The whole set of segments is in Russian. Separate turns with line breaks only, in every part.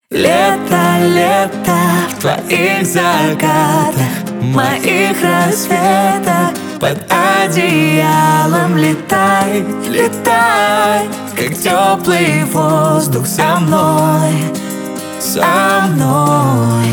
Лето, лето в твоих закатах, моих рассветах. Под одеялом летай, летай, как теплый воздух со мной, со мной.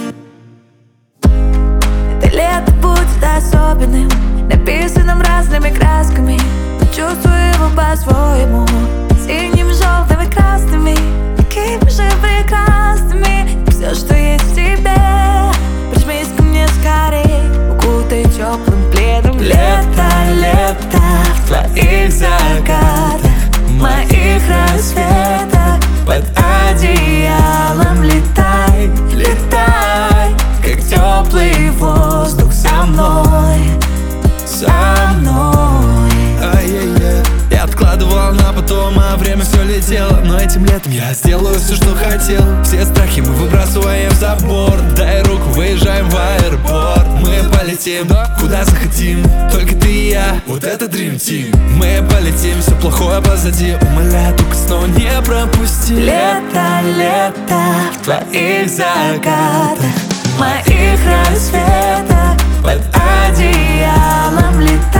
Это лето будет особенным, написанным разными красками. Почувствуй его по-своему, синими, желтыми, красными, такими же прекрасными. Все, что есть в тебе, прижмись ко мне скорей, укутай теплым пледом.
Лето, лето в твоих закатах, моих рассветах. Под одеялом летай, летай, как теплый воздух со мной, со мной.
Я откладывал на потом, а время все летело. Но этим летом я сделаю все, что хотел. Все страхи мы выбрасываем за борт. Дай руку, выезжаем в аэропорт. Мы полетим, куда захотим, только ты и я, вот это Dream Team. Мы полетим, все плохое позади. Умоляю, только снова не пропусти.
Лето, лето в твоих закатах, моих рассветах. Под одеялом летай.